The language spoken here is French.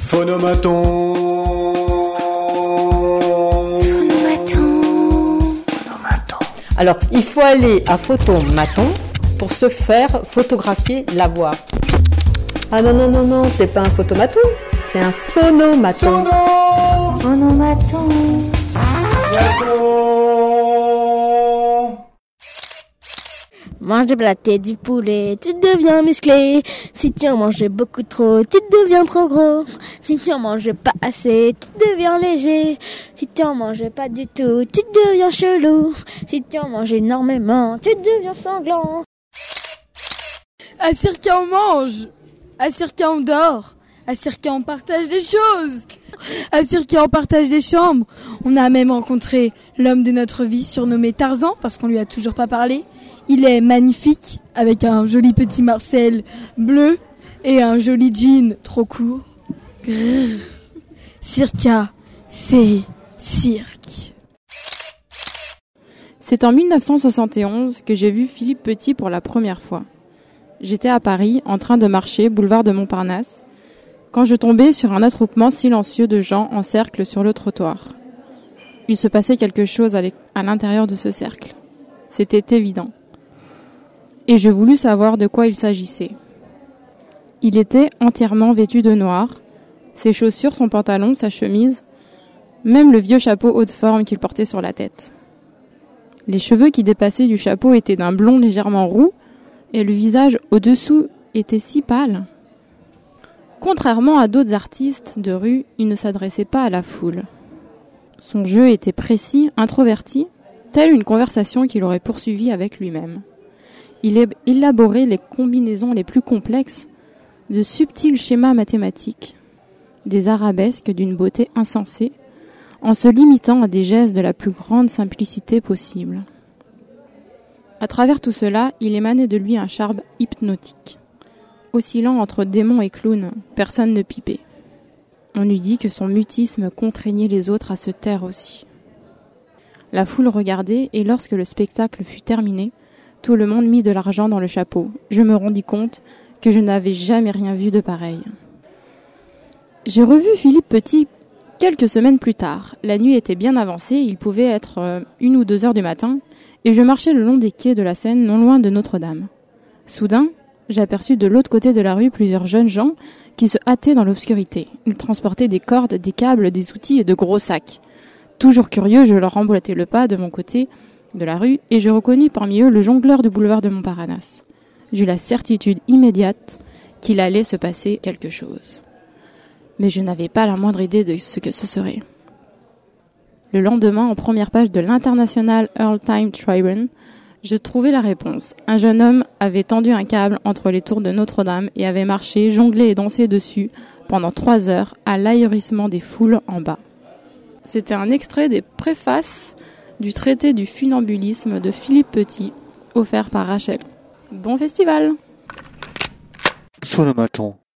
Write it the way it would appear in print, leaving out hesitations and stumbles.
Phonomaton. Alors, il faut aller à Photomaton pour se faire photographier la voix. Ah non, c'est pas un photomaton, c'est un phonomaton. Phonomaton. Mange de la tête du poulet, tu deviens musclé. Si tu en manges beaucoup trop, tu deviens trop gros. Si tu en manges pas assez, tu deviens léger. Si tu en manges pas du tout, tu deviens chelou. Si tu en manges énormément, tu deviens sanglant. À Circa on mange, à Circa on dort, à Circa on partage des choses, à Circa on partage des chambres. On a même rencontré l'homme de notre vie surnommé Tarzan parce qu'on lui a toujours pas parlé. Il est magnifique avec un joli petit Marcel bleu et un joli jean trop court. Grrr. Circa, c'est cirque. C'est en 1971 que j'ai vu Philippe Petit pour la première fois. J'étais à Paris, en train de marcher, boulevard de Montparnasse, quand je tombais sur un attroupement silencieux de gens en cercle sur le trottoir. Il se passait quelque chose à l'intérieur de ce cercle. C'était évident. Et je voulus savoir de quoi il s'agissait. Il était entièrement vêtu de noir, ses chaussures, son pantalon, sa chemise, même le vieux chapeau haut de forme qu'il portait sur la tête. Les cheveux qui dépassaient du chapeau étaient d'un blond légèrement roux, et le visage au-dessous était si pâle. Contrairement à d'autres artistes de rue, il ne s'adressait pas à la foule. Son jeu était précis, introverti, telle une conversation qu'il aurait poursuivie avec lui-même. Il élaborait les combinaisons les plus complexes, de subtils schémas mathématiques, des arabesques d'une beauté insensée, en se limitant à des gestes de la plus grande simplicité possible. À travers tout cela, il émanait de lui un charme hypnotique. Oscillant entre démon et clown, personne ne pipait. On eût dit que son mutisme contraignait les autres à se taire aussi. La foule regardait, et lorsque le spectacle fut terminé, tout le monde mit de l'argent dans le chapeau. Je me rendis compte que je n'avais jamais rien vu de pareil. J'ai revu Philippe Petit quelques semaines plus tard. La nuit était bien avancée, il pouvait être 1 ou 2 heures du matin, et je marchais le long des quais de la Seine, non loin de Notre-Dame. Soudain, j'aperçus de l'autre côté de la rue plusieurs jeunes gens qui se hâtaient dans l'obscurité. Ils transportaient des cordes, des câbles, des outils et de gros sacs. Toujours curieux, je leur emboîtai le pas de mon côté de la rue et je reconnus parmi eux le jongleur du boulevard de Montparnasse. J'eus la certitude immédiate qu'il allait se passer quelque chose. Mais je n'avais pas la moindre idée de ce que ce serait. Le lendemain, en première page de l'International Earl Time Tribune, je trouvai la réponse. Un jeune homme avait tendu un câble entre les tours de Notre-Dame et avait marché, jonglé et dansé dessus pendant 3 heures à l'ahurissement des foules en bas. C'était un extrait des préfaces du traité du funambulisme de Philippe Petit, offert par Rachel. Bon festival! Phonomaton.